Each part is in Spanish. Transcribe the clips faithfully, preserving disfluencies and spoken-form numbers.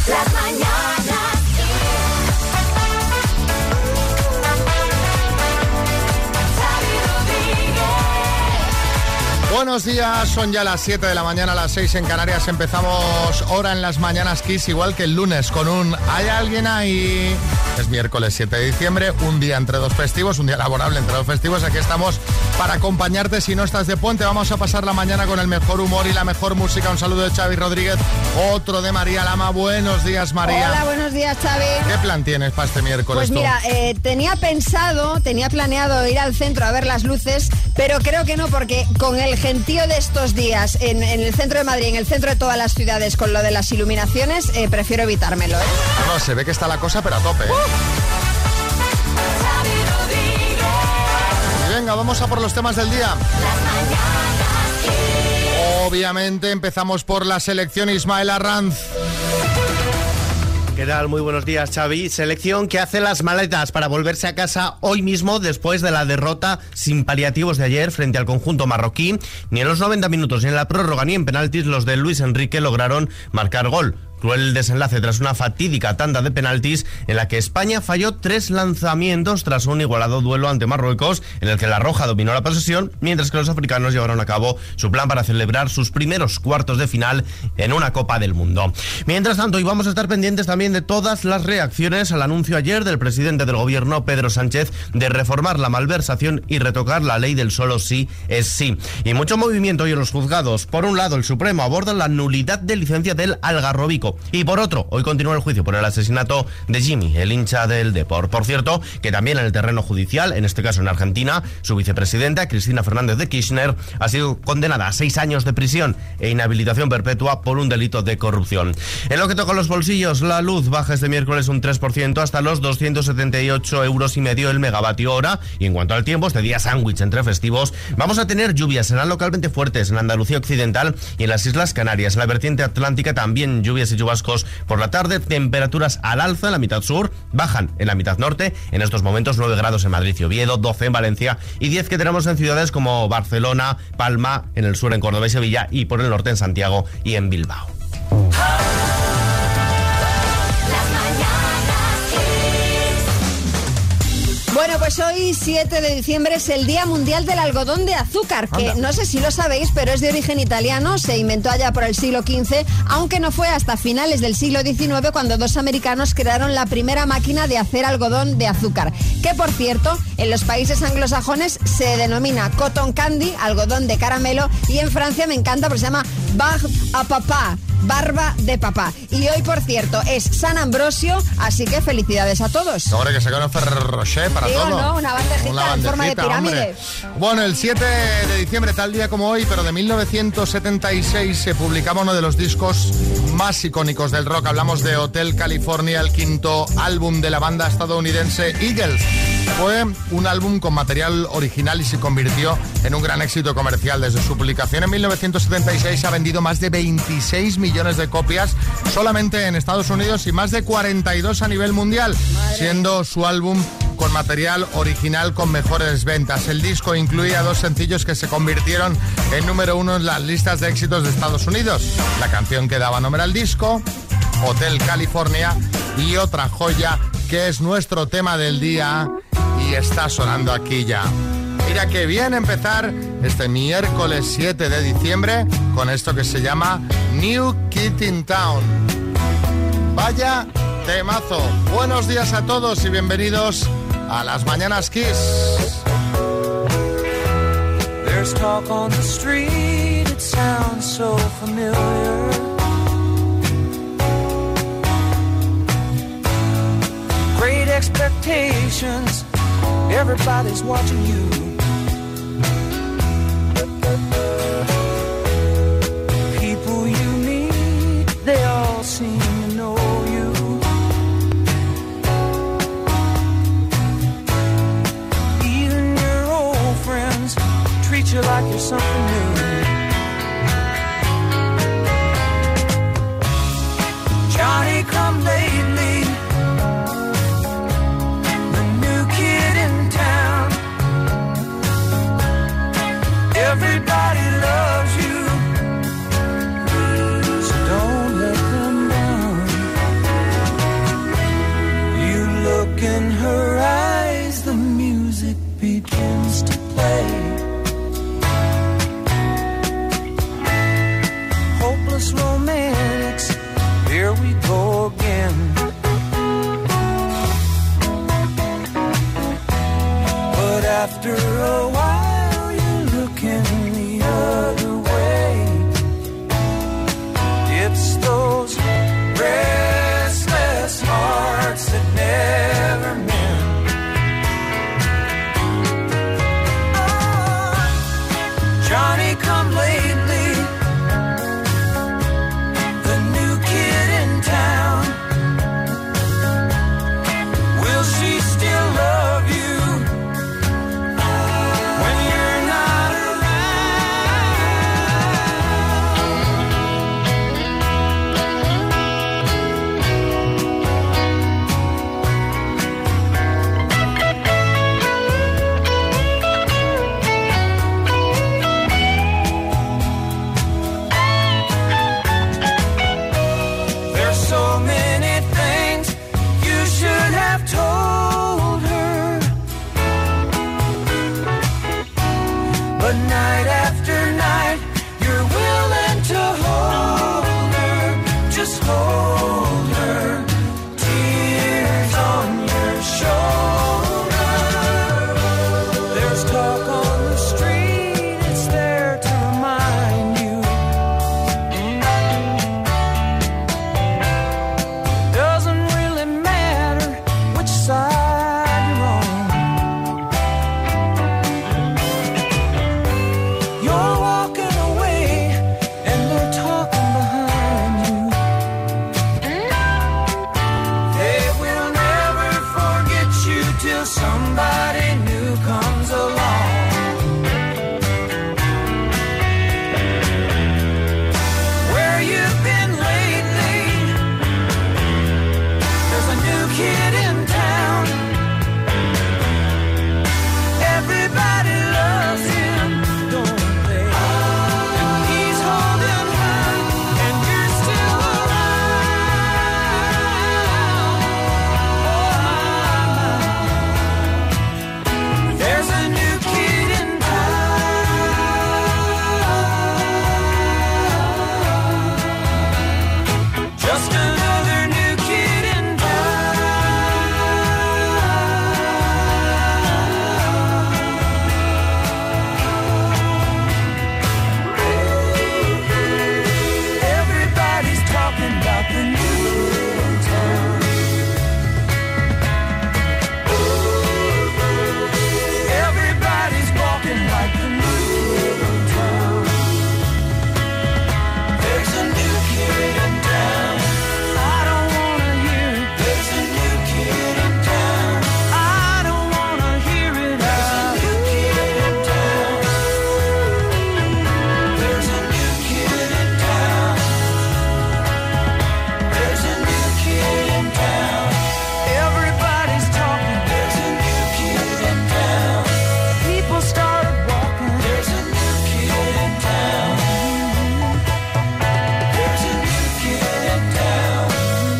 Las mañanas. Buenos días, son ya las siete de la mañana, las seis en Canarias. Empezamos hora en las mañanas Kiss, igual que el lunes, con un ¿hay alguien ahí? Es miércoles siete de diciembre, un día entre dos festivos, un día laborable entre dos festivos. Aquí estamos para acompañarte si no estás de puente. Vamos a pasar la mañana con el mejor humor y la mejor música. Un saludo de Xavi Rodríguez, otro de María Lama. Buenos días, María. Hola, buenos días, Xavi. ¿Qué plan tienes para este miércoles? Pues tú? mira, eh, tenía pensado, tenía planeado ir al centro a ver las luces, pero creo que no, porque con el gentío de estos días en, en el centro de Madrid, en el centro de todas las ciudades, con lo de las iluminaciones, eh, prefiero evitármelo, ¿eh? No, no, se ve que está la cosa, pero a tope, ¿eh? Uh. Y venga, vamos a por los temas del día. Obviamente empezamos por la selección Ismael Arranz. ¿Qué tal? Muy buenos días, Xavi. Selección que hace las maletas para volverse a casa hoy mismo después de la derrota sin paliativos de ayer frente al conjunto marroquí. Ni en los noventa minutos, ni en la prórroga, ni en penaltis los de Luis Enrique lograron marcar gol. Cruel desenlace tras una fatídica tanda de penaltis en la que España falló tres lanzamientos tras un igualado duelo ante Marruecos, en el que la Roja dominó la posesión, mientras que los africanos llevaron a cabo su plan para celebrar sus primeros cuartos de final en una Copa del Mundo. Mientras tanto, y vamos a estar pendientes también de todas las reacciones al anuncio ayer del presidente del gobierno, Pedro Sánchez, de reformar la malversación y retocar la ley del solo sí es sí. Y mucho movimiento hoy en los juzgados. Por un lado, el Supremo aborda la nulidad de licencia del Algarrobico. Y por otro, hoy continúa el juicio por el asesinato de Jimmy, el hincha del Depor. Por cierto, que también en el terreno judicial, en este caso en Argentina, su vicepresidenta, Cristina Fernández de Kirchner, ha sido condenada a seis años de prisión e inhabilitación perpetua por un delito de corrupción. En lo que toca los bolsillos, la luz baja este miércoles un tres por ciento hasta los doscientos setenta y ocho euros y medio el megavatio hora. Y en cuanto al tiempo, este día sándwich entre festivos, vamos a tener lluvias, serán localmente fuertes en Andalucía Occidental y en las Islas Canarias. En la vertiente atlántica también lluvias y chubascos por la tarde, temperaturas al alza en la mitad sur, bajan en la mitad norte, en estos momentos nueve grados en Madrid y Oviedo, doce en Valencia y diez que tenemos en ciudades como Barcelona, Palma, en el sur en Córdoba y Sevilla y por el norte en Santiago y en Bilbao. Bueno, pues hoy, siete de diciembre, es el Día Mundial del Algodón de Azúcar, que Anda. No sé si lo sabéis, pero es de origen italiano, se inventó allá por el siglo quince, aunque no fue hasta finales del siglo diecinueve cuando dos americanos crearon la primera máquina de hacer algodón de azúcar, que por cierto, en los países anglosajones se denomina cotton candy, algodón de caramelo, y en Francia me encanta porque se llama barbe à papa, barba de papá. Y hoy, por cierto, es San Ambrosio, así que felicidades a todos. Ahora que sacaron Ferrero Rocher para Digo, todo. no, una bandejita, una bandejita en forma de pirámide. Hombre. Bueno, el siete de diciembre, tal día como hoy, pero de mil novecientos setenta y seis, se publicaba uno de los discos más icónicos del rock. Hablamos de Hotel California, el quinto álbum de la banda estadounidense Eagles. Fue un álbum con material original y se convirtió en un gran éxito comercial. Desde su publicación en mil novecientos setenta y seis ha vendido más de veintiséis millones de copias solamente en Estados Unidos y más de cuarenta y dos a nivel mundial, siendo su álbum con material original con mejores ventas. El disco incluía dos sencillos que se convirtieron en número uno en las listas de éxitos de Estados Unidos. La canción que daba nombre al disco, Hotel California, y otra joya que es nuestro tema del día y está sonando aquí ya. Mira qué bien empezar este miércoles siete de diciembre con esto que se llama New Kid in Town. Vaya temazo. Buenos días a todos y bienvenidos a las Mañanas Kiss. There's talk on the street, it sounds so familiar. Great expectations, everybody's watching you. People you meet, they all seem to know you. Even your old friends treat you like you're something new. Johnny come lately, the new kid in town. Everybody loves you, so don't let them down. shoulder, tears on your shoulder. There's talk on the street, it's there to remind you. Doesn't really matter which side you're on. You're walking away and they're talking behind you. They will never forget you till somebody new comes along. Where you've been lately, there's a new kid in town. Everybody loves him, don't they? And he's holding her, and you're still around. There's a new kid in town. Just another new kid in town. Everybody's talking about the new kid in town. Everybody's walking like the new kid in town. There's a new kid in town. I don't wanna hear it. There's a new kid in town. I don't wanna hear it. There's a new kid in town. There's a new kid in town. There's a new kid in town. Everybody's talking. There's a new kid in town. People started walking. There's a new kid in town. There's a new kid in town.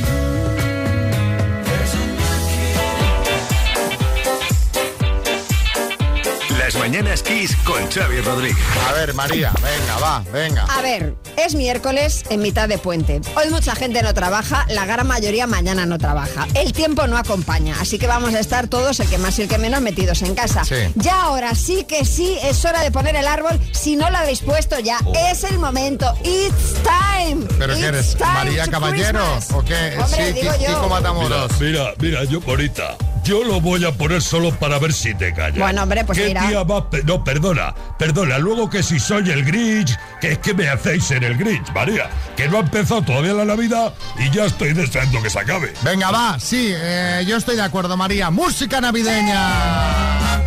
There's a new kid. Las mañanas Kiss con Xavi Rodríguez. A ver, María, venga, va, venga. A ver, es miércoles en mitad de puente. Hoy mucha gente no trabaja, la gran mayoría mañana no trabaja. El tiempo no acompaña, así que vamos a estar todos, el que más y el que menos, metidos en casa. Sí. Ya ahora sí que sí es hora de poner el árbol. Si no lo habéis puesto ya, es el momento. It's time. ¿Pero qué It's eres? time ¿María to Caballero? Christmas. ¿O qué? Hombre, Sí, digo Ki- yo. Kiko Matamoros. Mira, mira, yo, Bonita, yo lo voy a poner solo para ver si te callas. Bueno, hombre, pues ¿Qué mira. tía más pe- No, perdona, perdona, luego que si soy el Grinch, que es que me hacéis en el Grinch, María, que no ha empezado todavía la Navidad y ya estoy deseando que se acabe. Venga, va, sí, eh, yo estoy de acuerdo, María. Música navideña.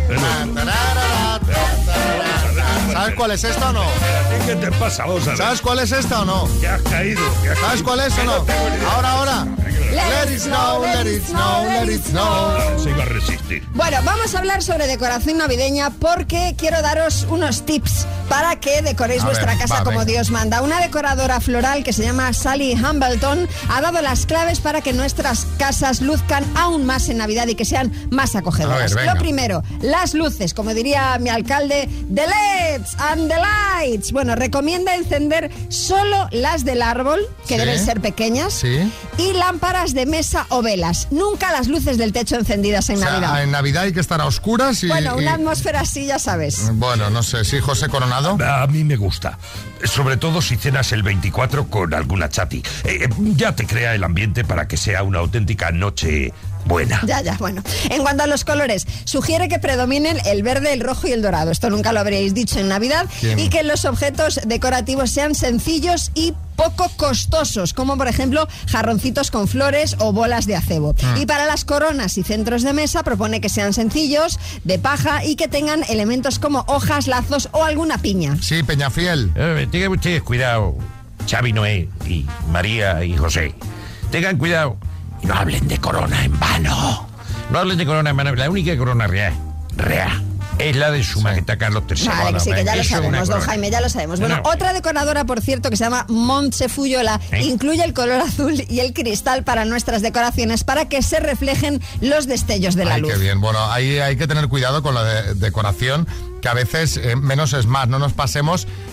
¿Sabes cuál es esta o no? ¿Qué te pasa? Vamos a ver. ¿Sabes cuál es esta o no? Que has caído. Que has ¿Sabes caído. cuál es o Que no? tengo ni idea. Ahora, ahora. Let it snow, let it snow, let it snow. Se iba a resistir. Bueno, vamos a hablar sobre decoración navideña porque quiero daros unos tips para que decoréis A vuestra ver, casa va, como venga. Dios manda. Una decoradora floral que se llama Sally Hambleton ha dado las claves para que nuestras casas luzcan aún más en Navidad y que sean más acogedoras. A ver, venga. Lo primero, las luces, como diría mi alcalde, the L E Ds and the lights. Bueno, recomienda encender solo las del árbol, que Sí. deben ser pequeñas, Sí. y lámparas de mesa o velas. Nunca las luces del techo encendidas en O sea, Navidad. en Navidad hay que estar a oscuras y... Bueno, una y- atmósfera así, ya sabes. Bueno, no sé, sí, José Coronado. A mí me gusta, sobre todo si cenas el veinticuatro con alguna chati. Eh, eh, ya te crea el ambiente para que sea una auténtica noche buena. Ya, ya, bueno. En cuanto a los colores, sugiere que predominen el verde, el rojo y el dorado. Esto nunca lo habríais dicho en Navidad. ¿Quién? Y que los objetos decorativos sean sencillos y poco costosos, como por ejemplo jarroncitos con flores o bolas de acebo. Ah. Y para las coronas y centros de mesa propone que sean sencillos, de paja y que tengan elementos como hojas, lazos o alguna piña. Sí, Peñafiel. Eh, tengan ustedes cuidado, Xavi, Noé y María y José. Tengan cuidado y no hablen de corona en vano. No hablen de corona en vano. La única corona real, real, es la de su majestad Carlos tercero. Vale, que sí, que ya lo Eso es una sabemos, don corona. Jaime, ya lo sabemos. Bueno, No. otra decoradora, por cierto, que se llama Montse Fuyola, ¿Eh? incluye el color azul y el cristal para nuestras decoraciones para que se reflejen los destellos de la Ay, luz. qué bien. Bueno, ahí hay que tener cuidado con la de- decoración, que a veces eh, menos es más, no nos pasemos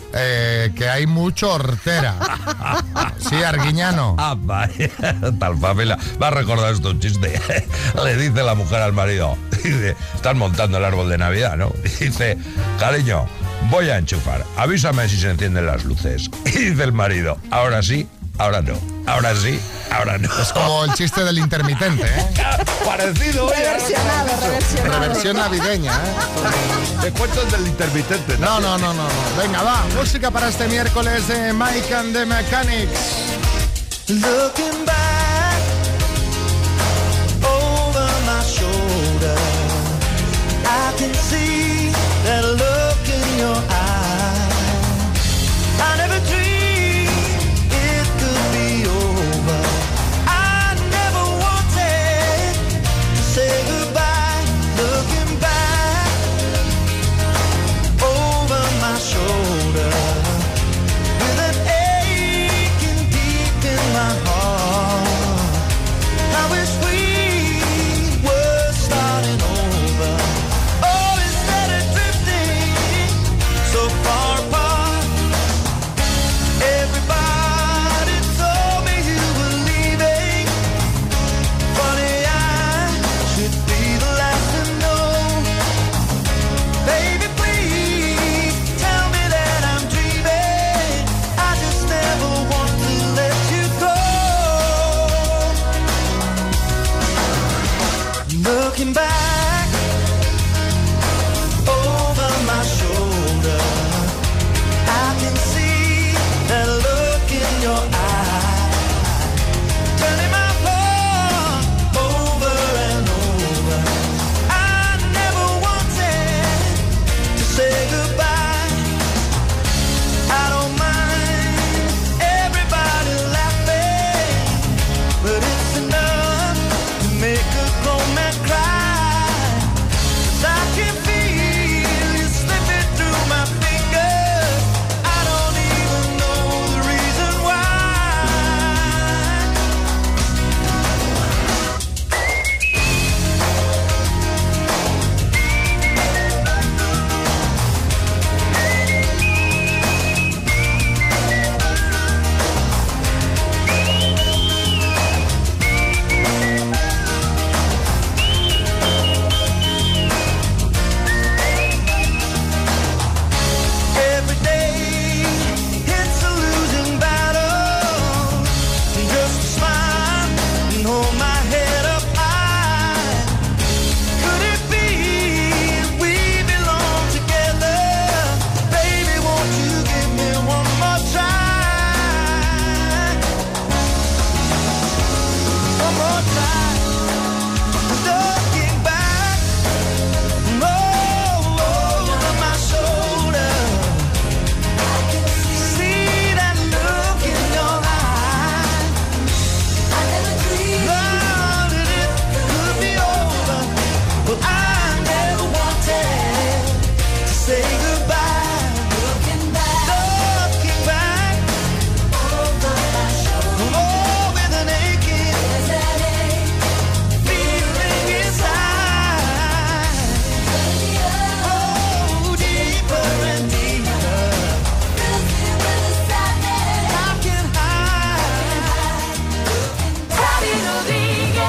eh, que hay mucho hortera. Sí, Arguiñano. Ah, vaya, tal Pamela. Va a recordar esto un chiste. Le dice la mujer al marido, dice, están montando el árbol de Navidad, ¿no? Y dice, cariño, voy a enchufar, avísame si se encienden las luces. Y dice el marido, ahora sí, ahora no, ahora sí, ahora no. Es como el chiste del intermitente, ¿eh? Parecido, oye, Reversionado, reversionado. Reversión navideña, ¿eh? te cuento el del intermitente, No, no, no, no, no. Venga, va. Música para este miércoles de Mike and the Mechanics. Looking back over my shoulder, I can see that look in your eye. I never dreamed it could be over. I never wanted to say goodbye. Looking back over my shoulder, with an aching deep in my heart. I wish we were starting over. Oh, instead of drifting so far apart. Everybody told me you were leaving. Funny, I should be the last to know. Baby, please tell me that I'm dreaming. I just never want to let you go. Looking back over my shoulder, I can see that look in your eye, turning my heart over and over. I never wanted to say goodbye. I don't mind everybody laughing, but it's enough to make a grown man cry. 'Cause I can feel you slipping through my fingers. I don't even know the reason why. Every day it's a losing battle. Just smile and hold my head up high. Could it be we belong together? Baby, won't you give me one more try? One more try. Looking back oh, over my shoulder, see that look in your eye. I never dreamed that it could be over, but I never wanted to say goodbye. Looking back, looking back over my shoulder, oh, with an aching feeling inside. Oh, deeper and deeper. How can I? Xavi Rodríguez.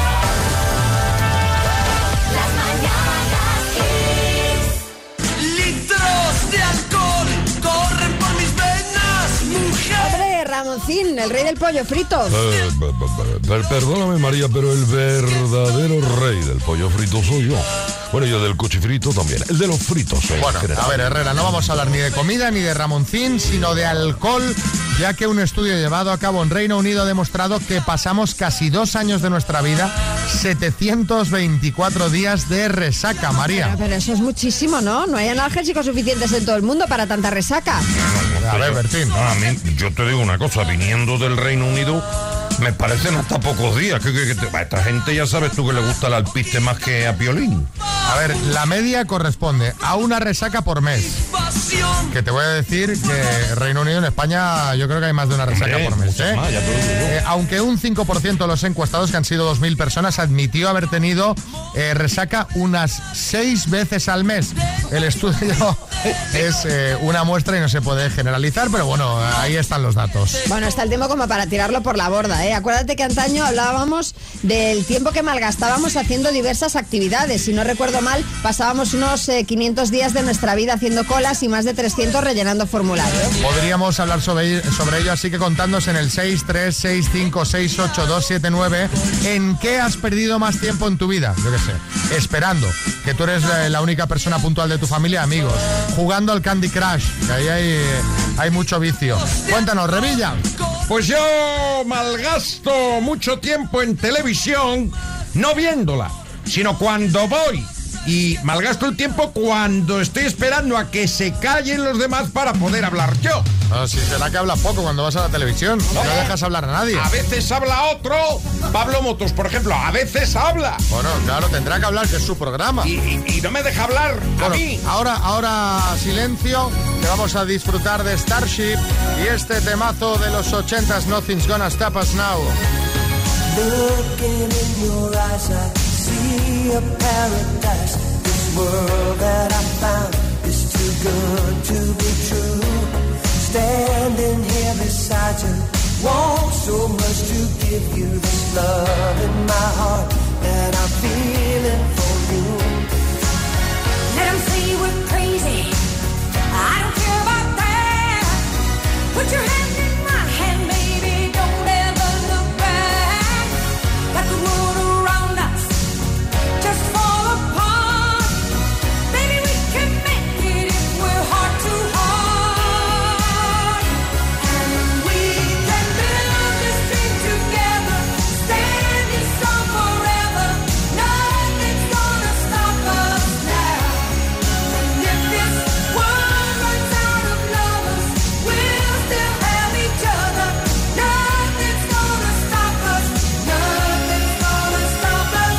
Las mañanas Kiss. Litros de alcohol corren por mis venas, mujer. Hombre, Ramoncín, el rey del pollo frito. Eh, b- b- per- perdóname, María, pero el verdadero rey del pollo frito soy yo. Bueno, y el del cuchifrito también. El de los fritos. eh, Bueno, en general. a ver, Herrera, no vamos a hablar ni de comida ni de Ramoncín, sino de alcohol, ya que un estudio llevado a cabo en Reino Unido ha demostrado que pasamos casi dos años de nuestra vida, setecientos veinticuatro días de resaca, María. Pero eso es muchísimo, ¿no? No hay analgésicos suficientes en todo el mundo para tanta resaca. A ver, Bertín. No, a mí, yo te digo una cosa, viniendo del Reino Unido, me parecen hasta pocos días. Que, que- que te- a esta gente ya sabes tú que le gusta el alpiste más que a Piolín. A ver, la media corresponde a una resaca por mes. Que te voy a decir que Reino Unido, en España, yo creo que hay más de una resaca Hombre, por mes, muchas ¿eh? más, ya te lo digo yo. Eh, aunque un cinco por ciento de los encuestados, que han sido dos mil personas, admitió haber tenido eh, resaca unas seis veces al mes. El estudio es eh, una muestra y no se puede generalizar, pero bueno, ahí están los datos. Bueno, está el tiempo como para tirarlo por la borda, ¿eh? Acuérdate que antaño hablábamos del tiempo que malgastábamos haciendo diversas actividades. Si no recuerdo mal, pasábamos unos eh, quinientos días de nuestra vida haciendo colas y más de trescientos rellenando formularios. Podríamos hablar sobre, sobre ello, así que contadnos en el seis tres seis cinco seis ocho dos siete nueve en qué has perdido más tiempo en tu vida. Yo qué sé, esperando, que tú eres la, la única persona puntual de tu familia, amigos, jugando al Candy Crush, que ahí hay, hay mucho vicio. Cuéntanos, Revilla. Pues yo malgasto mucho tiempo en televisión, no viéndola, sino cuando voy. Y malgasto el tiempo cuando estoy esperando a que se callen los demás para poder hablar yo. No, si será que hablas poco cuando vas a la televisión, no, no dejas hablar a nadie. A veces habla otro, Pablo Motos, por ejemplo, a veces habla. Bueno, claro, tendrá que hablar, que es su programa. Y, y, y no me deja hablar bueno, a mí. Ahora, ahora silencio, que vamos a disfrutar de Starship y este temazo de los ochentas, Nothing's Gonna Stop Us Now. Looking in your eyes, I see a paradise. This world that I found is too good to be true. Standing here beside you, want so much to give you this love in my heart that I'm feeling for you. Let 'em say we're crazy. I don't care about that. Put your hand in my hand, baby. Don't ever look back. Let the world around us just fall apart. Baby, we can make it if we're heart to heart. And we can build this dream together, standing strong forever. Nothing's gonna stop us now. And if this world runs out of lovers, we'll still have each other. Nothing's gonna stop us. Nothing's gonna stop us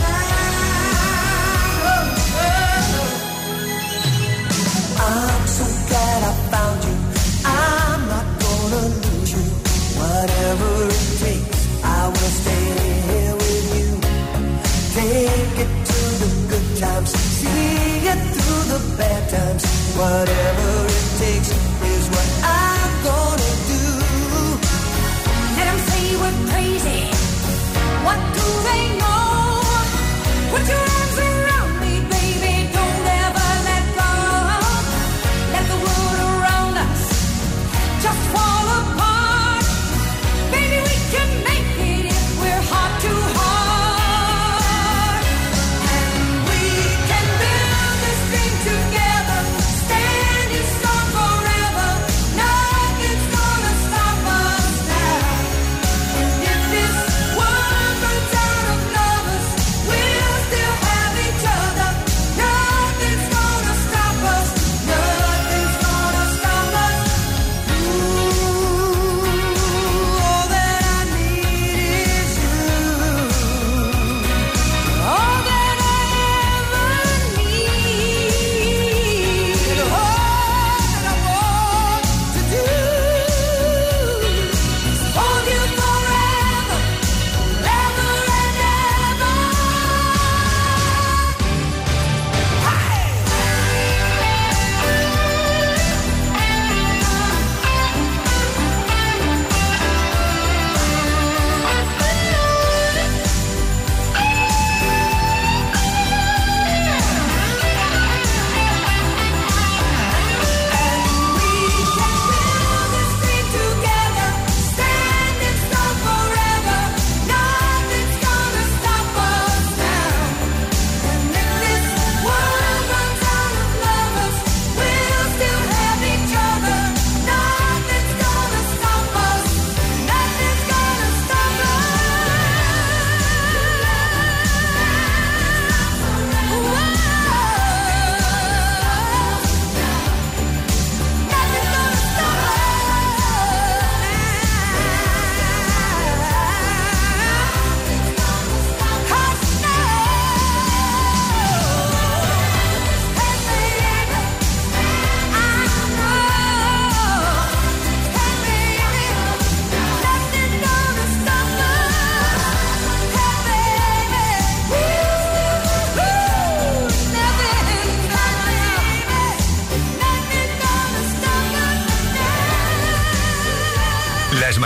now. I'm so glad I found you. I'm not gonna lose you. Whatever it takes, I will stay here with you. Take it to the good times, see it through the bad times. Whatever it takes is what I'm gonna do. Let 'em say we're crazy. What do they know? Put your arms around me, baby. Don't ever let go. Let the world around us just fall apart. Baby, we can make it if we're heart to heart. And we can build this dream together, standing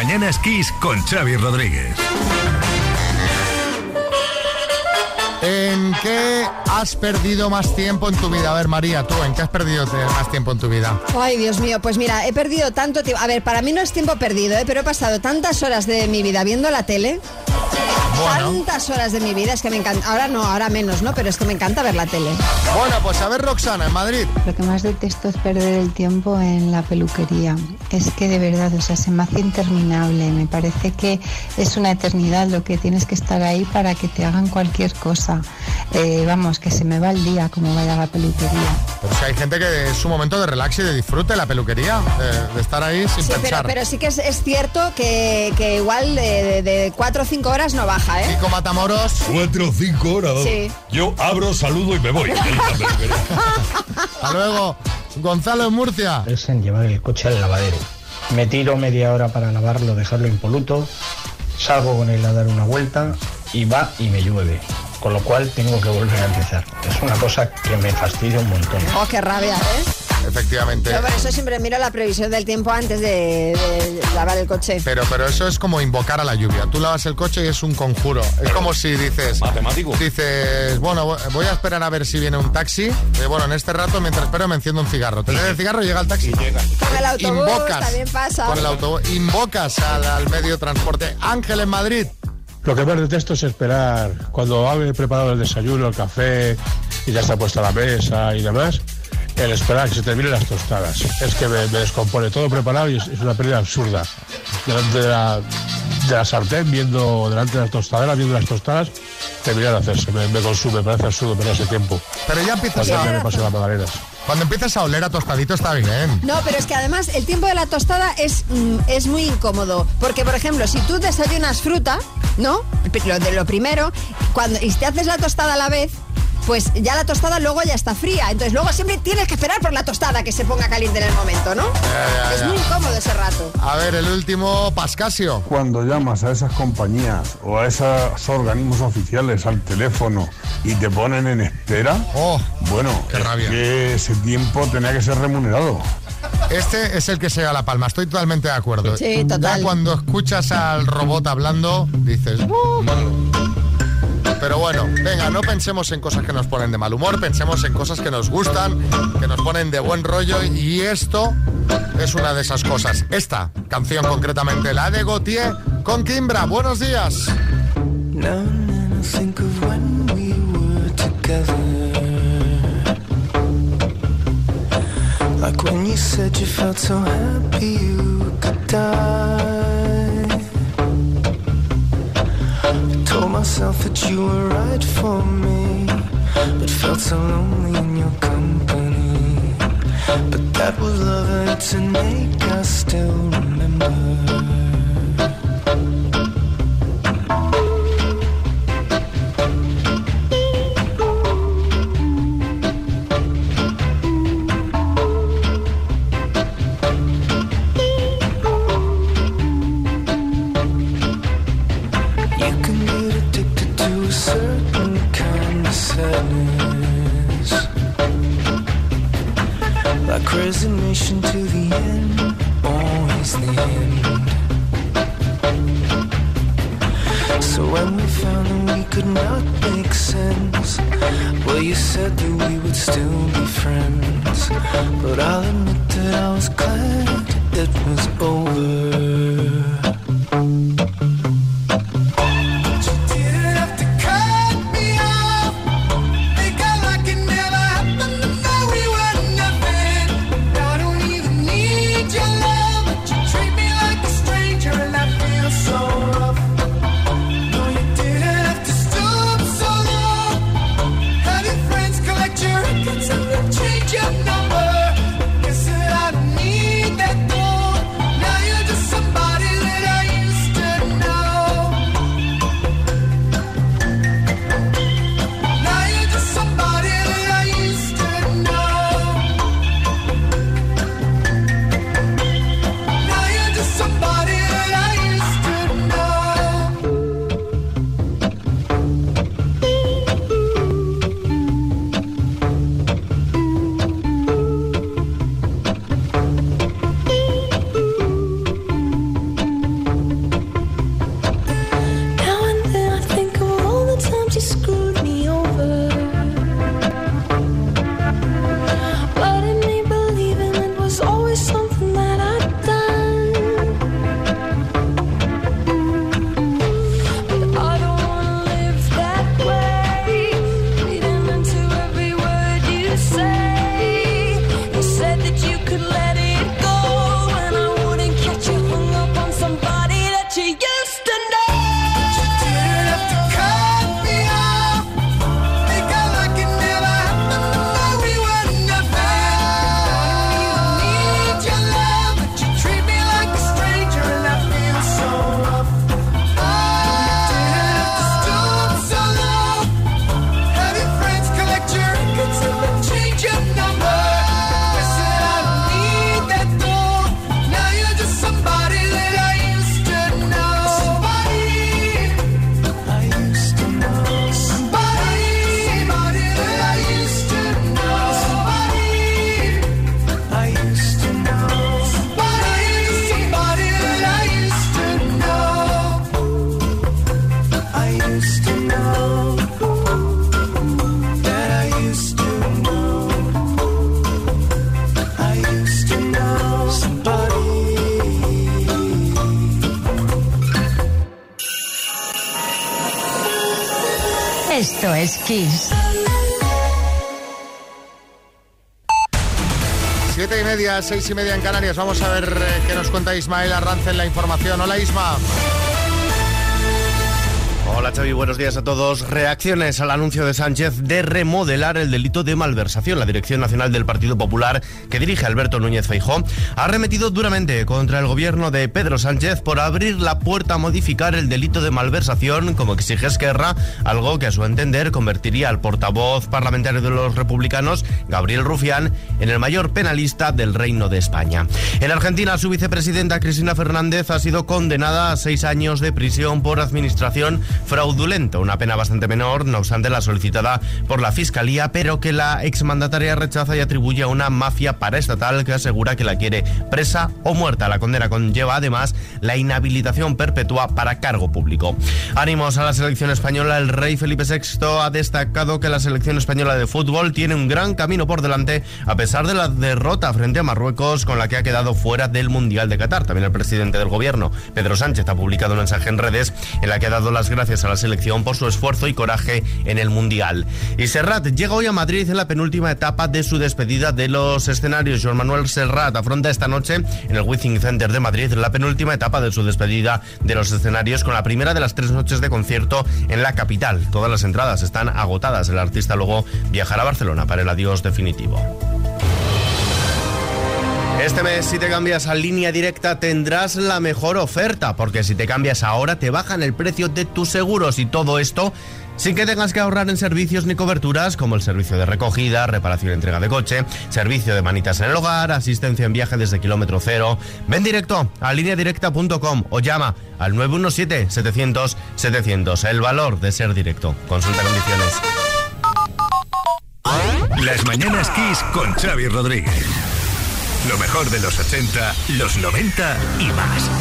Mañanas Kiss con Xavi Rodríguez. ¿En qué has perdido más tiempo en tu vida? A ver, María, tú, ¿en qué has perdido más tiempo en tu vida? Ay, Dios mío, pues mira, he perdido tanto tiempo. A ver, para mí no es tiempo perdido, ¿eh? Pero he pasado tantas horas de mi vida viendo la tele. Bueno. Tantas horas de mi vida, es que me encanta. Ahora no, ahora menos, ¿no? Pero es que me encanta ver la tele. Bueno, pues a ver, Roxana, en Madrid. Lo que más detesto es perder el tiempo en la peluquería. Es que de verdad, o sea, se me hace interminable. Me parece que es una eternidad lo que tienes que estar ahí para que te hagan cualquier cosa. Eh, vamos, que se me va el día como vaya a la peluquería. Pero si hay gente que es su momento de relax y de disfrute la peluquería, de, de estar ahí sin Sí, pero, pensar. pero sí que es, es cierto que, que igual de, de, de cuatro o cinco horas no baja, ¿eh? Kiko Matamoros. Cuatro o cinco horas. Sí. Yo abro, saludo y me voy. Hasta luego. Gonzalo en Murcia. Es en llevar el coche al lavadero. Me tiro media hora para lavarlo, dejarlo impoluto, salgo con él a dar una vuelta y va y me llueve. Con lo cual tengo que volver a empezar. Es una cosa que me fastidia un montón. Oh, qué rabia, ¿eh? Efectivamente. Yo por eso siempre miro la previsión del tiempo antes de, de lavar el coche. Pero, pero eso es como invocar a la lluvia. Tú lavas el coche y es un conjuro. Es como si dices... Matemático. Dices, bueno, voy a esperar a ver si viene un taxi. Eh, bueno, en este rato, mientras espero, me enciendo un cigarro. Te enciendes el cigarro y llega el taxi. Con el autobús Invocas. también pasa. Con el autobús. Invocas al, al medio de transporte. Ángel en Madrid. Lo que más detesto es esperar cuando he preparado el desayuno, el café y ya está puesta la mesa y demás, el esperar que se terminen las tostadas. Es que me, me descompone todo preparado y es, es una pérdida absurda. Delante de la, de la sartén, viendo delante de las tostaderas, viendo las tostadas, terminar de hacerse. Me, me consume, me parece absurdo perder ese tiempo. Pero ya empiezas Cuando a... me paso las magdalenas. Cuando empiezas a oler a tostadito está bien. No, pero es que además el tiempo de la tostada es, mm, es muy incómodo. Porque, por ejemplo, si tú desayunas fruta, ¿no? Lo, de lo primero, cuando, y te haces la tostada a la vez, pues ya la tostada luego ya está fría. Entonces luego siempre tienes que esperar por la tostada que se ponga caliente en el momento, ¿no? Ya, ya, es ya. muy incómodo ese rato. A ver, el último, Pascasio. Cuando llamas a esas compañías o a esos organismos oficiales al teléfono y te ponen en espera, Oh, bueno, qué es rabia. que ese tiempo tenía que ser remunerado. Este es el que se da la palma, estoy totalmente de acuerdo. Sí, total. Ya cuando escuchas al robot hablando, dices... "Uh". Pero bueno, venga, no pensemos en cosas que nos ponen de mal humor, pensemos en cosas que nos gustan, que nos ponen de buen rollo, y esto es una de esas cosas. Esta canción concretamente, la de Gautier con Kimbra. Buenos días. Now and then I think of when we were together. Like when you said you felt so happy you could die. I told myself that you were right for me, but felt so lonely in your company. But that was love and it's an ache I still remember. Like resignation to the end, always the end. So when we found that we could not make sense, well, you said that we would still be friends. But I'll admit that I was glad it was over. Change your number. Guess that I don't need that gold. Now you're just Esto es Kiss. Siete y media, seis y media en Canarias. Vamos a ver eh, qué nos cuenta Ismael Arranz en la información. Hola, Isma. Hola Xavi, buenos días a todos. Reacciones al anuncio de Sánchez de remodelar el delito de malversación. La Dirección Nacional del Partido Popular, que dirige Alberto Núñez Feijóo, ha arremetido duramente contra el gobierno de Pedro Sánchez por abrir la puerta a modificar el delito de malversación, como exige Esquerra, algo que a su entender convertiría al portavoz parlamentario de los republicanos, Gabriel Rufián, en el mayor penalista del Reino de España. En Argentina, su vicepresidenta Cristina Fernández ha sido condenada a seis años de prisión por administración fraudulenta, una pena bastante menor, no obstante la solicitada por la Fiscalía, pero que la exmandataria rechaza y atribuye a una mafia paraestatal que asegura que la quiere presa o muerta. La condena conlleva además la inhabilitación perpetua para cargo público. Ánimos a la selección española. El rey Felipe sexto ha destacado que la selección española de fútbol tiene un gran camino por delante a pesar de la derrota frente a Marruecos, con la que ha quedado fuera del Mundial de Qatar. También el presidente del gobierno, Pedro Sánchez, ha publicado un mensaje en redes en la que ha dado las gracias a la selección por su esfuerzo y coraje en el Mundial. Y Serrat llega hoy a Madrid en la penúltima etapa de su despedida de los escenarios. Joan Manuel Serrat afronta esta noche en el Withing Center de Madrid la penúltima etapa de su despedida de los escenarios, con la primera de las tres noches de concierto en la capital. Todas las entradas están agotadas. El artista luego viajará a Barcelona para el adiós definitivo. Este mes, si te cambias a Línea Directa, tendrás la mejor oferta, porque si te cambias ahora te bajan el precio de tus seguros, y todo esto sin que tengas que ahorrar en servicios ni coberturas como el servicio de recogida, reparación y entrega de coche, servicio de manitas en el hogar, asistencia en viaje desde kilómetro cero. Ven directo a línea directa punto com o llama al nueve uno siete, setecientos, setecientos. El valor de ser directo. Consulta condiciones. Las mañanas Kiss con Xavi Rodríguez. Lo mejor de los ochenta, los noventa y más.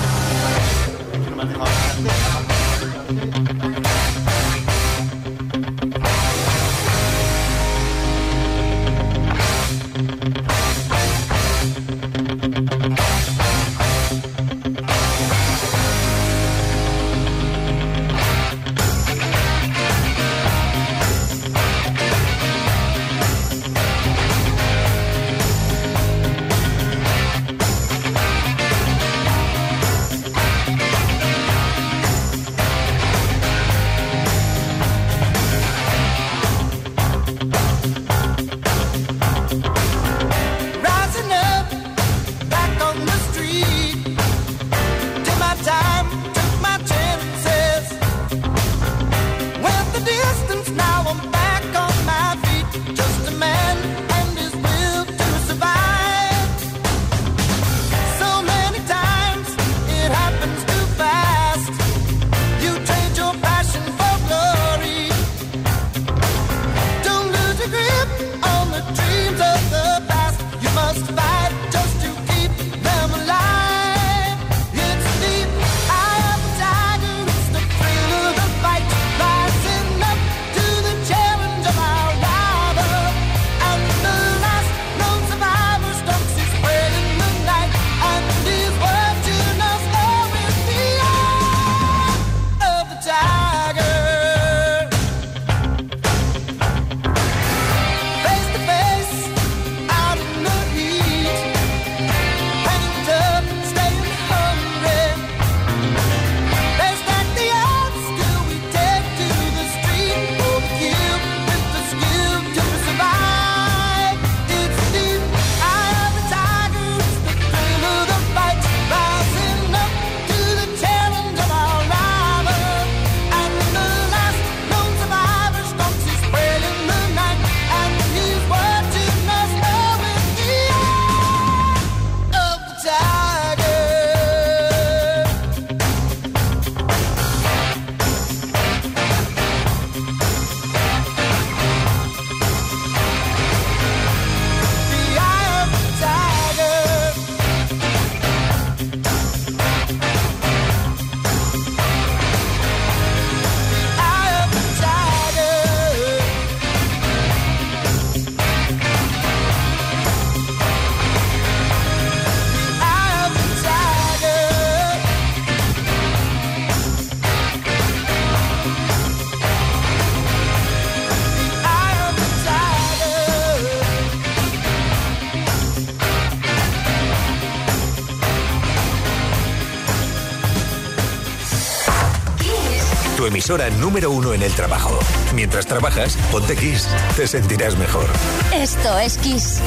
emisora número uno en el trabajo. Mientras trabajas, ponte Kiss. Te sentirás mejor. Esto es Kiss.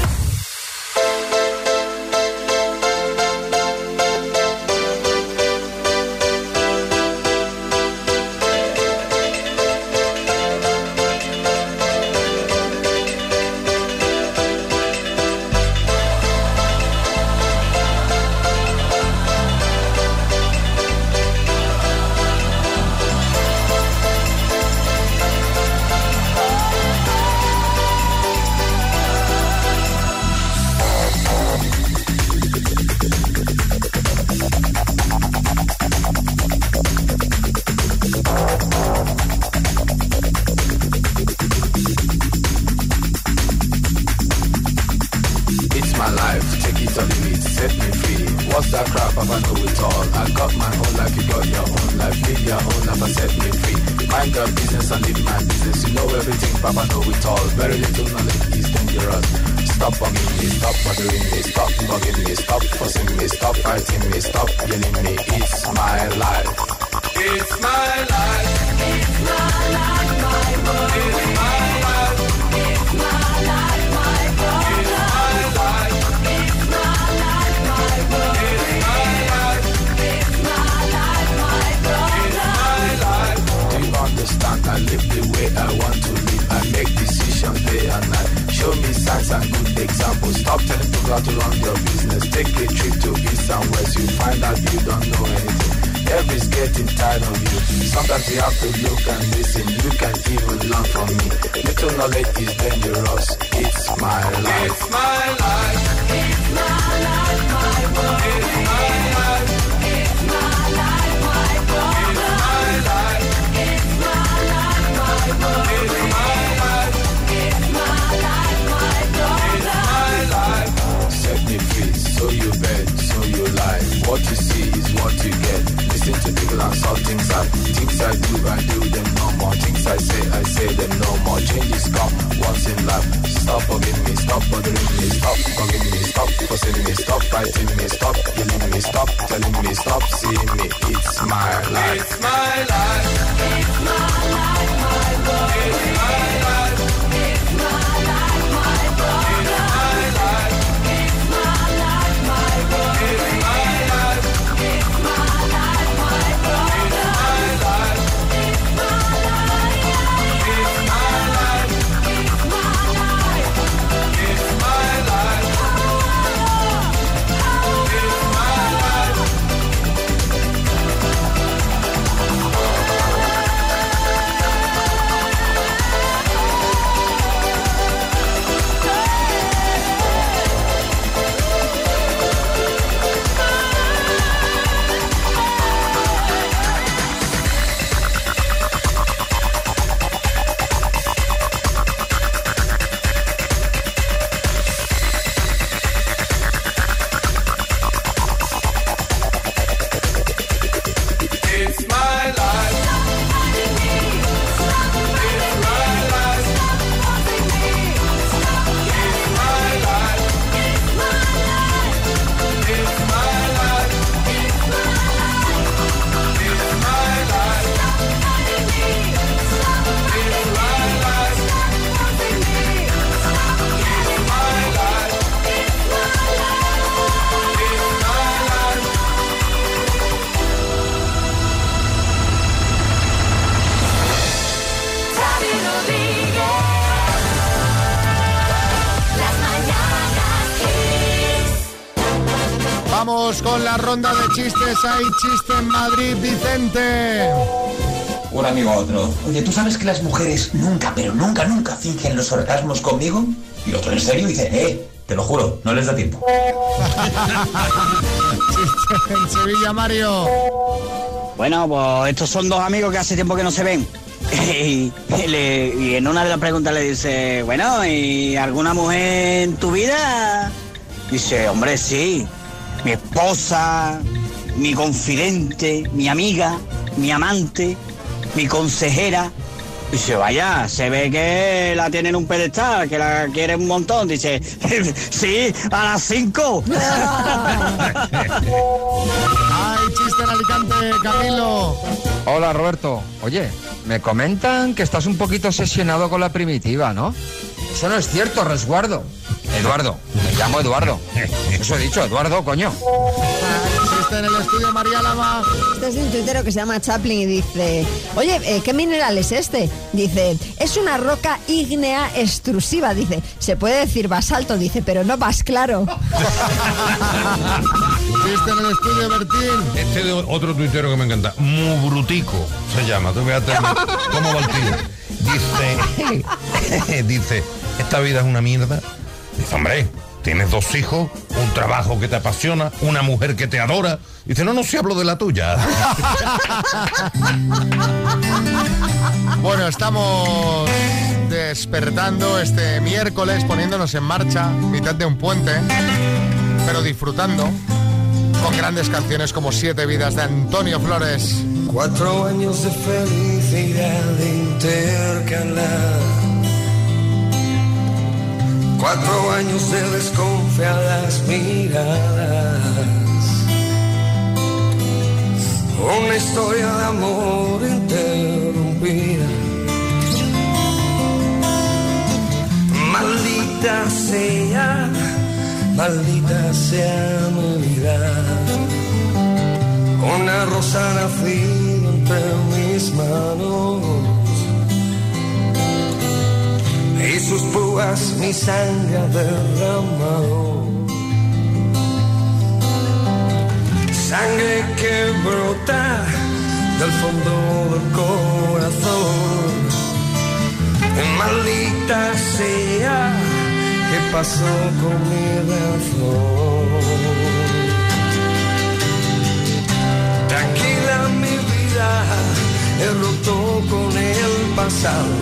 Vamos con la ronda de chistes. Hay chiste en Madrid, Vicente. Un amigo a otro. Oye, ¿tú sabes que las mujeres nunca, pero nunca, nunca fingen los orgasmos conmigo? Y otro en serio dice, eh, te lo juro, no les da tiempo. Chiste en Sevilla, Mario. Bueno, pues estos son dos amigos que hace tiempo que no se ven. Y, le- y en una de las preguntas le dice, bueno, ¿y alguna mujer en tu vida? Dice, hombre, sí. Mi esposa, mi confidente, mi amiga, mi amante, mi consejera. Dice, vaya, se ve que la tienen en un pedestal, que la quiere un montón. Dice, sí, a las cinco. Hay chiste en Alicante, Camilo. Hola Roberto, oye, me comentan que estás un poquito obsesionado con la primitiva, ¿no? Eso no es cierto, resguardo. Eduardo, me llamo Eduardo. Eso he dicho, Eduardo, coño. Existe en el estudio María Lama. Este es un tuitero que se llama Chaplin y dice: oye, eh, ¿qué mineral es este? Dice: es una roca ígnea extrusiva. Dice: se puede decir basalto, dice, pero no más claro. Existe en el estudio Bertín. Este de otro tuitero que me encanta, Mubrutico se llama, tú fíjate cómo va el tío. Dice, dice, esta vida es una mierda. Dice, hombre, tienes dos hijos, un trabajo que te apasiona, una mujer que te adora. Dice, no, no, si hablo de la tuya. Bueno, estamos despertando este miércoles, poniéndonos en marcha, mitad de un puente, pero disfrutando con grandes canciones como Siete vidas de Antonio Flores. Cuatro años de felicidad intercalar. Cuatro años de desconfiadas miradas. Una historia de amor interrumpida. Maldita sea, maldita sea mi vida. Una rosa nacida entre mis manos y sus púas mi sangre ha derramado. Sangre que brota del fondo del corazón. Maldita sea, ¿qué pasó con mi razón? Tranquila mi vida, he roto con el pasado.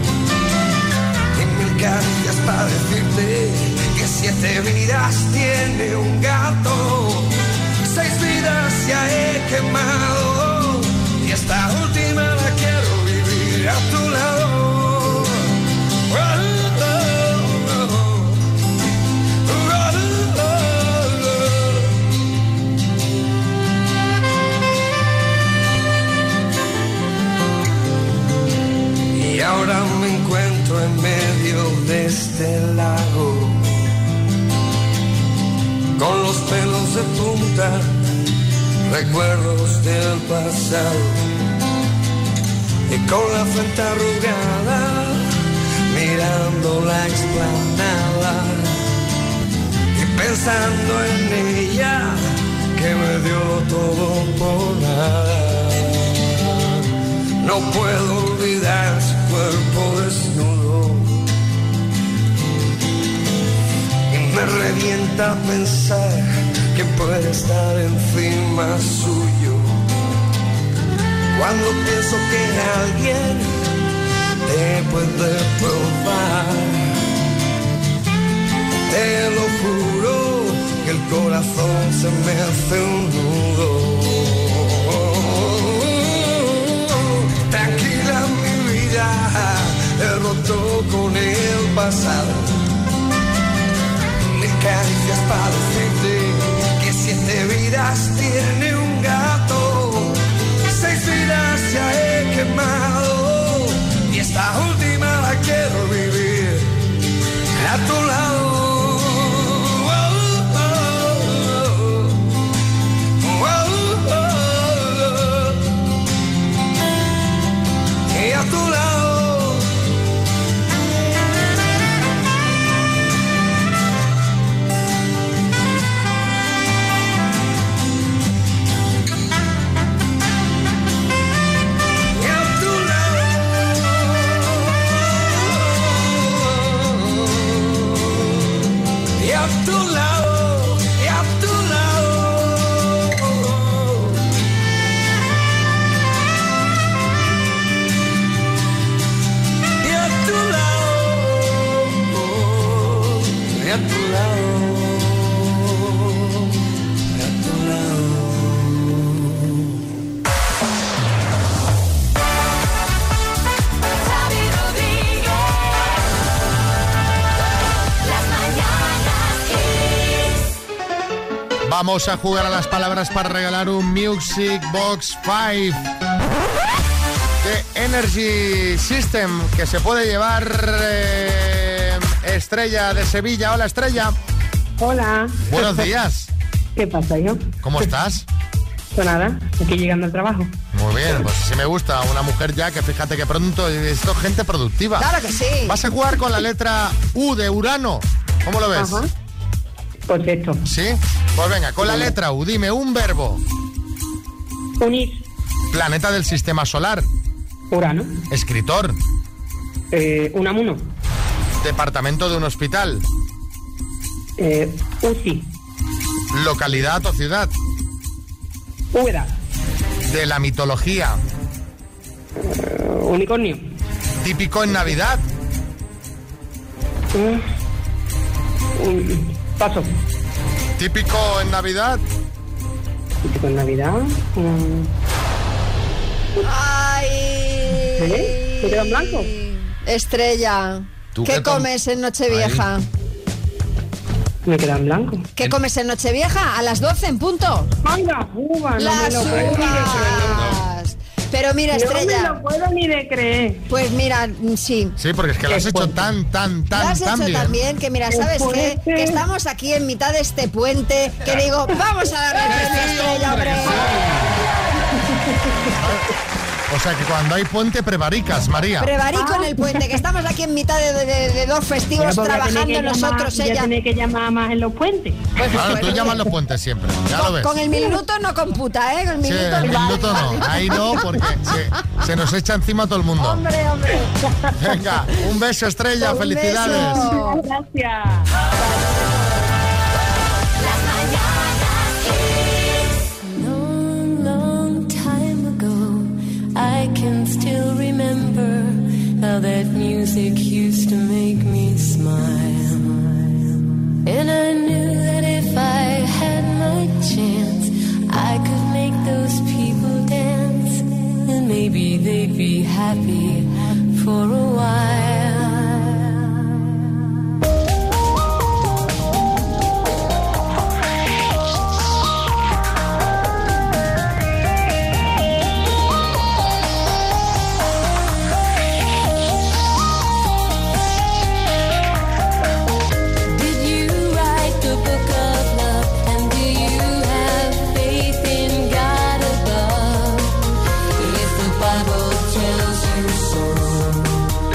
Y mil caricias para decirte que siete vidas tiene un gato. Seis vidas ya he quemado y esta última la quiero vivir a tu lado. Oh, oh, oh, oh, oh, oh. Y ahora me encuentro en medio de este lago, con los pelos de punta, recuerdos del pasado, y con la frente arrugada, mirando la explanada, y pensando en ella, que me dio todo por nada. No puedo olvidar su cuerpo desnudo, me revienta pensar que puede estar encima suyo. Cuando pienso que alguien te puede probar, te lo juro que el corazón se me hace un nudo. Tranquila mi vida, he roto con el pasado. Caricias para decirte que siete vidas tiene un gato. Seis vidas ya he quemado y esta última la quiero vivir a tu lado. Oh, oh, oh, oh, oh. Y a tu lado. Vamos a jugar a las palabras para regalar un Music Box cinco. de Energy System, que se puede llevar eh, Estrella de Sevilla. Hola, Estrella. Hola. Buenos días. ¿Qué pasa, hijo? ¿Cómo estás? Pues nada, aquí llegando al trabajo. Muy bien, pues sí me gusta. Una mujer ya que fíjate que pronto, esto es gente productiva. Claro que sí. Vas a jugar con la letra U de Urano. ¿Cómo lo ves? Ajá. Perfecto. ¿Sí? Pues venga, con la letra U, dime un verbo. Unir. Planeta del sistema solar. Urano. Escritor. Eh, Unamuno. Departamento de un hospital. Eh, U C I. Localidad o ciudad. Úbeda. De la mitología. Uh, unicornio. Típico en Navidad. Uh, un, paso. Típico en Navidad. Típico en Navidad. Um, ¡Ay! ¿Eh? ¿Me queda en blanco? Estrella, ¿Tú ¿qué qué tom- comes en Nochevieja? Ahí. Me queda en blanco. ¿Qué comes en Nochevieja? A las doce en punto. ¡Anda, uva! No Las me lo puedo ni de uvas. Pero mira, creer. No Estrella. me lo puedo ni de creer. Pues mira, mm, sí. Sí, porque es que lo has Qué hecho fuerte. tan, tan, Lo tan, has tan hecho bien. también, que mira, Qué ¿sabes qué? fuerte. Que estamos aquí en mitad de este puente, que digo, vamos a darle premio a Estrella, hombre. O sea que cuando hay puente prevaricas, María. Prevarico en el puente, que estamos aquí en mitad de, de- de dos festivos Bueno, pues voy a tener trabajando que llamar- nosotros, voy a ella. tener que llamar más en los puentes. Pues, Claro, pues, tú llamas los puentes siempre, ya lo con, ves. con el minuto no computa, ¿eh? Con el Sí, minuto, el vale, minuto vale. no, ahí no, porque se, se nos echa encima todo el mundo. Hombre, hombre. Venga, un beso, Estrella, Un felicidades. beso. Gracias. Long, long time ago, I can still remember how that music used to make me smile. And I knew that if I had my chance, I could make those people dance. And maybe they'd be happy for a while. Did you write the book of love? And do you have faith in God above? If the Bible tells you so,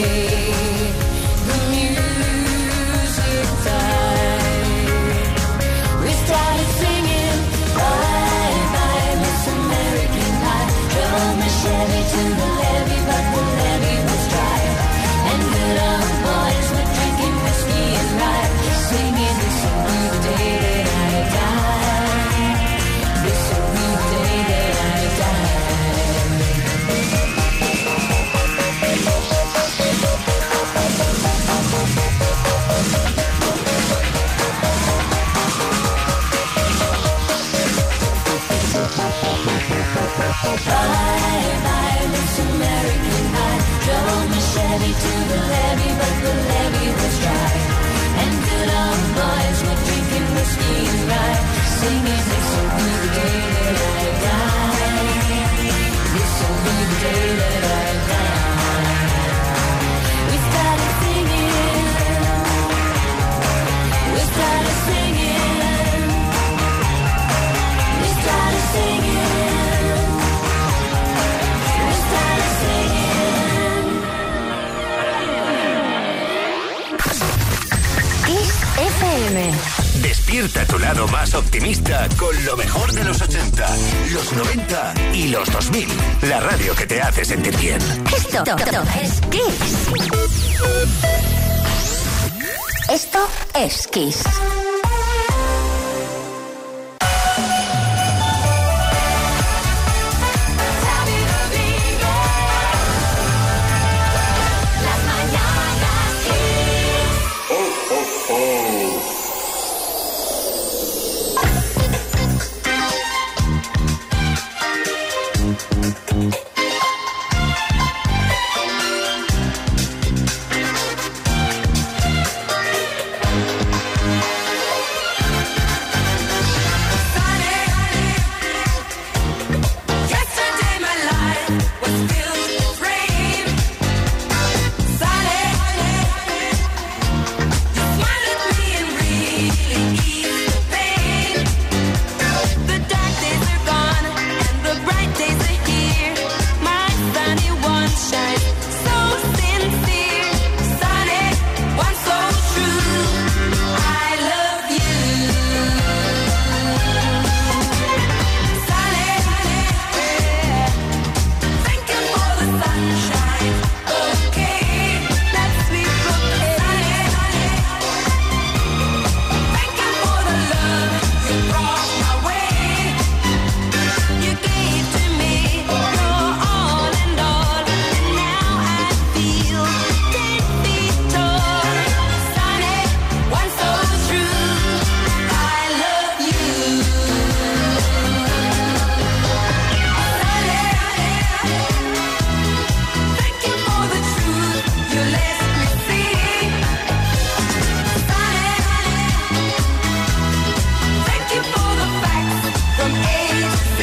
the music died. We started singing bye bye Miss American Pie. Drove my Chevy to the levee, but the levee was dry. And good old boys were drinking whiskey and rye, singing this will be the day that I die. This will be the day that I die. Bye bye Miss American Pie. Drove my Chevy to the levee, but the levee was dry. And good old boys were drinking whiskey and rye, singing this will be the day that I die. This will be the day that I die. We started singing. We started singing. We started singing. We started singing. Kiss F M. Despierta tu lado más optimista con lo mejor de los ochenta, los noventa y los dos mil. La radio que te hace sentir bien. Esto es Kiss. Esto es Kiss. Yesterday my life was filled with rain. Sunny, you smiled at me and really eased the pain. The dark days are gone and the bright days are here. My sunny one shines so sincere. Sunny one so true. I love you. Sunny, thank you for the sunshine. Okay, let's be okay. Thank you for the love you brought my way. You gave to me your all and all, and now I feel ten feet tall. Sunny, one so true. I love you. Thank you for the truth you let me see. Thank you for the facts from A to Z.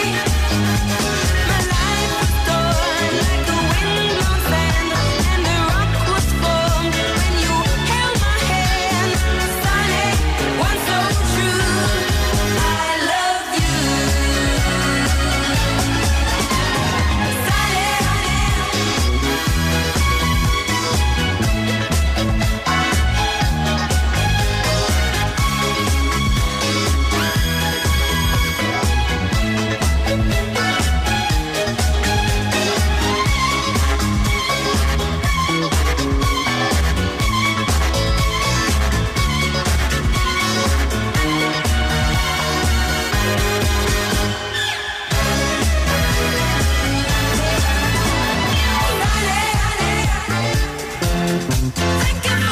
My life was torn like a windblown sand, and a rock was formed when you held my hand. Sunny, one so true. I love you. Thank you